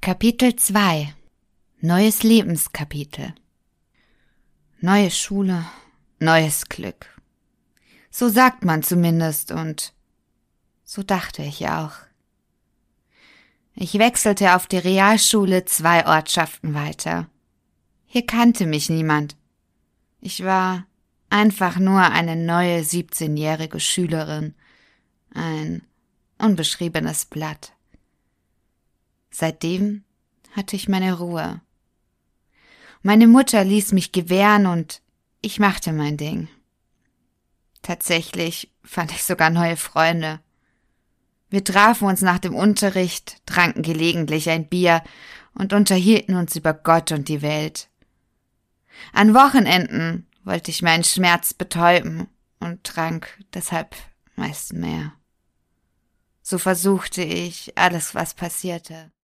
Kapitel 2 Neues Lebenskapitel. Neue Schule, neues Glück. So sagt man zumindest und so dachte ich auch. Ich wechselte auf die Realschule 2 Ortschaften weiter. Hier kannte mich niemand. Ich war einfach nur eine neue 17-jährige Schülerin, ein unbeschriebenes Blatt. Seitdem hatte ich meine Ruhe. Meine Mutter ließ mich gewähren und ich machte mein Ding. Tatsächlich fand ich sogar neue Freunde. Wir trafen uns nach dem Unterricht, tranken gelegentlich ein Bier und unterhielten uns über Gott und die Welt. An Wochenenden wollte ich meinen Schmerz betäuben und trank deshalb meist mehr. So versuchte ich alles, was passierte.